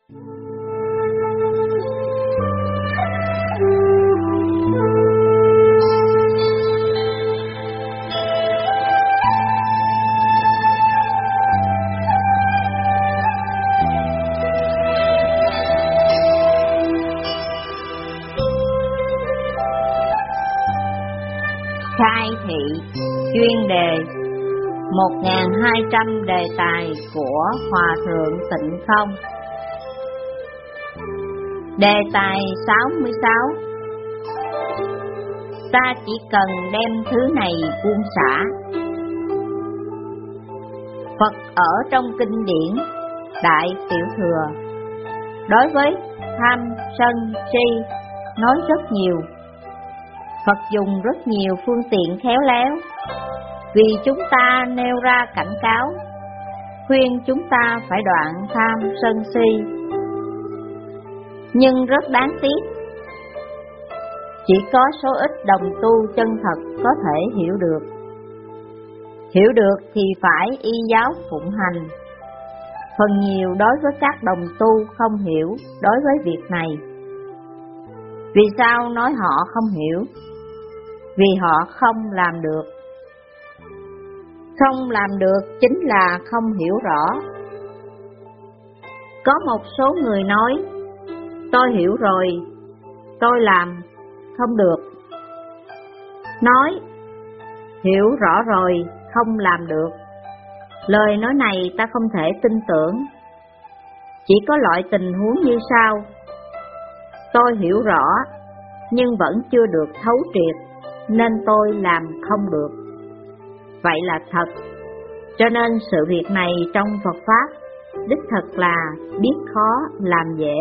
Khai thị chuyên đề 1200 đề tài của Hòa Thượng Tịnh Không. Đề tài 66. Ta chỉ cần đem thứ này buông xả. Phật ở trong kinh điển Đại Tiểu Thừa đối với tham sân si nói rất nhiều. Phật dùng rất nhiều phương tiện khéo léo vì chúng ta nêu ra cảnh cáo, khuyên chúng ta phải đoạn tham sân si. Nhưng rất đáng tiếc, chỉ có số ít đồng tu chân thật có thể hiểu được. Hiểu được thì phải y giáo phụng hành. Phần nhiều đối với các đồng tu không hiểu đối với việc này. Vì sao nói họ không hiểu? Vì họ không làm được. Không làm được chính là không hiểu rõ. Có một số người nói, tôi hiểu rồi, tôi làm không được. Nói, hiểu rõ rồi, không làm được. Lời nói này ta không thể tin tưởng. Chỉ có loại tình huống như sau: tôi hiểu rõ, nhưng vẫn chưa được thấu triệt, nên tôi làm không được. Vậy là thật. Cho nên sự việc này trong Phật Pháp đích thật là biết khó làm dễ.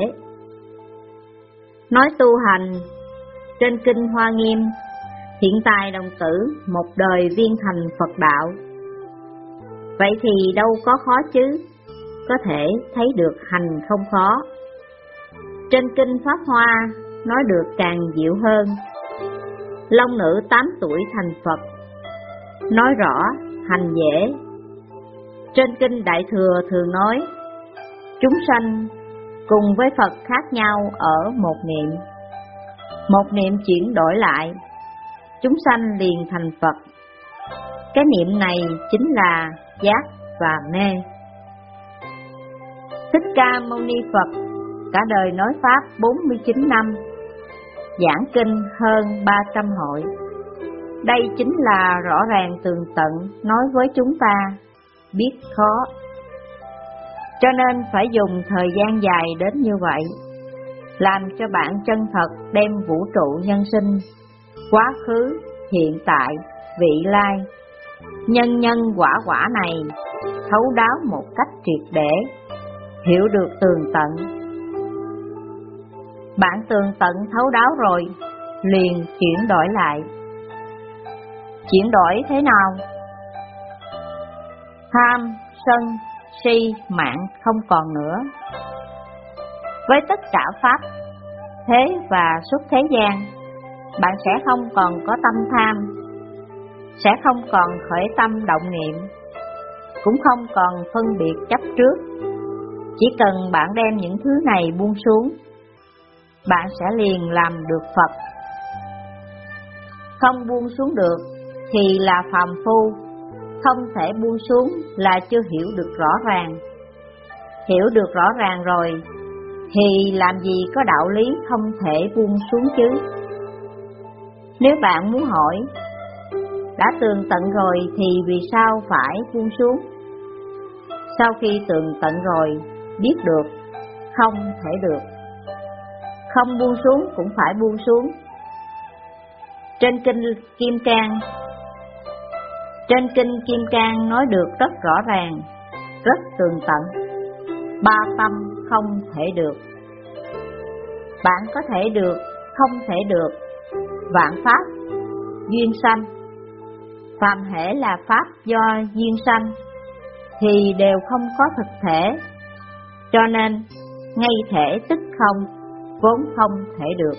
Nói tu hành, trên kinh Hoa Nghiêm, Thiện Tài đồng tử một đời viên thành Phật đạo. Vậy thì đâu có khó chứ, có thể thấy được hành không khó. Trên kinh Pháp Hoa nói được càng dịu hơn. Long nữ 8 tuổi thành Phật, nói rõ hành dễ. Trên kinh Đại Thừa thường nói, chúng sanh cùng với Phật khác nhau ở một niệm. Một niệm chuyển đổi lại, chúng sanh liền thành Phật. Cái niệm này chính là giác và mê. Thích Ca Mâu Ni Phật cả đời nói Pháp 49 năm, giảng kinh hơn 300 hội. Đây chính là rõ ràng tường tận nói với chúng ta, biết khó. Cho nên phải dùng thời gian dài đến như vậy, làm cho bạn chân thật đem vũ trụ nhân sinh, quá khứ, hiện tại, vị lai, nhân nhân quả quả này thấu đáo một cách triệt để, hiểu được tường tận. Bạn tường tận thấu đáo rồi, liền chuyển đổi lại. Chuyển đổi thế nào? Tham, sân, si, mạng không còn nữa. Với tất cả Pháp, thế và xuất thế gian, bạn sẽ không còn có tâm tham, sẽ không còn khởi tâm động niệm, cũng không còn phân biệt chấp trước. Chỉ cần bạn đem những thứ này buông xuống, bạn sẽ liền làm được Phật. Không buông xuống được thì là phàm phu, không thể buông xuống là chưa hiểu được rõ ràng. Hiểu được rõ ràng rồi thì làm gì có đạo lý không thể buông xuống chứ. Nếu bạn muốn hỏi, đã tường tận rồi thì vì sao phải buông xuống? Sau khi tường tận rồi, biết được, không thể được. Không buông xuống cũng phải buông xuống. Trên kinh Kim Cang nói được rất rõ ràng, rất tường tận. Ba tâm không thể được. Bạn có thể được, không thể được. Vạn pháp duyên sanh. Phàm hễ là pháp do duyên sanh thì đều không có thực thể. Cho nên ngay thể tức không, vốn không thể được.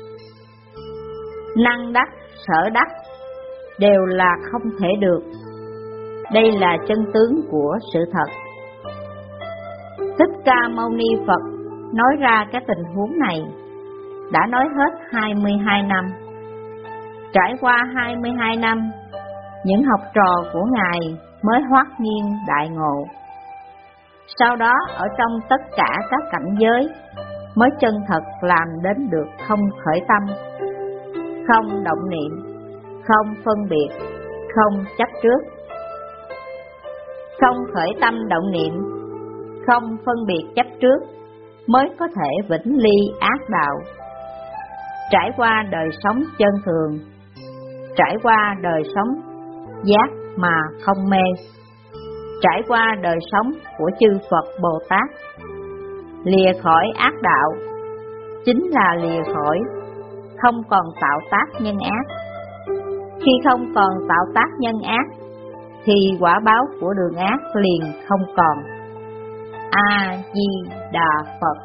Năng đắc, sở đắc đều là không thể được. Đây là chân tướng của sự thật. Thích Ca Mâu Ni Phật nói ra cái tình huống này, đã nói hết 22 năm. Trải qua 22 năm, những học trò của Ngài mới hoát nhiên đại ngộ. Sau đó ở trong tất cả các cảnh giới mới chân thật làm đến được không khởi tâm, không động niệm, không phân biệt, không chấp trước. Không khởi tâm động niệm, không phân biệt chấp trước mới có thể vĩnh ly ác đạo. Trải qua đời sống chân thường, trải qua đời sống giác mà không mê, trải qua đời sống của chư Phật Bồ Tát, lìa khỏi ác đạo, chính là lìa khỏi không còn tạo tác nhân ác. Khi không còn tạo tác nhân ác, thì quả báo của đường ác liền không còn. A Di Đà Phật.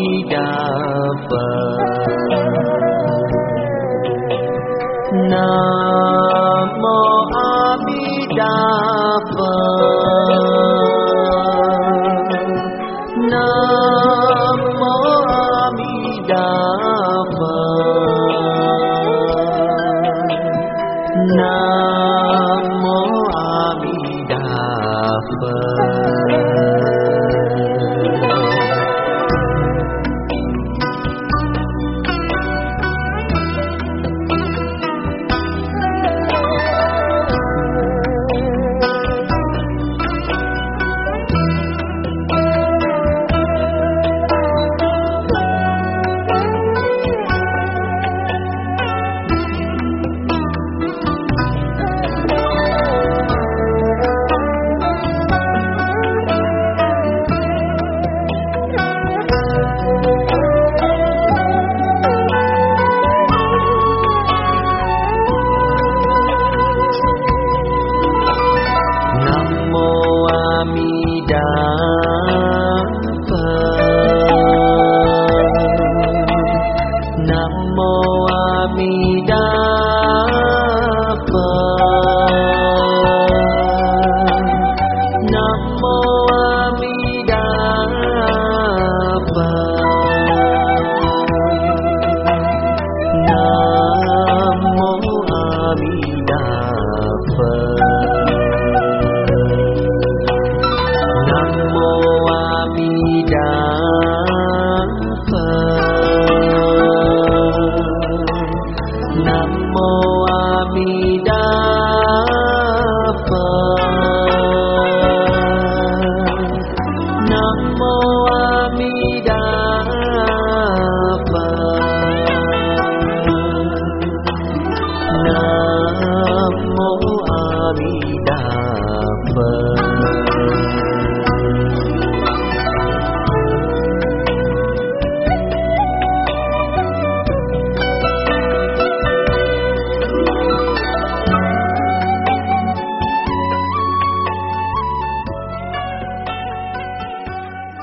Nam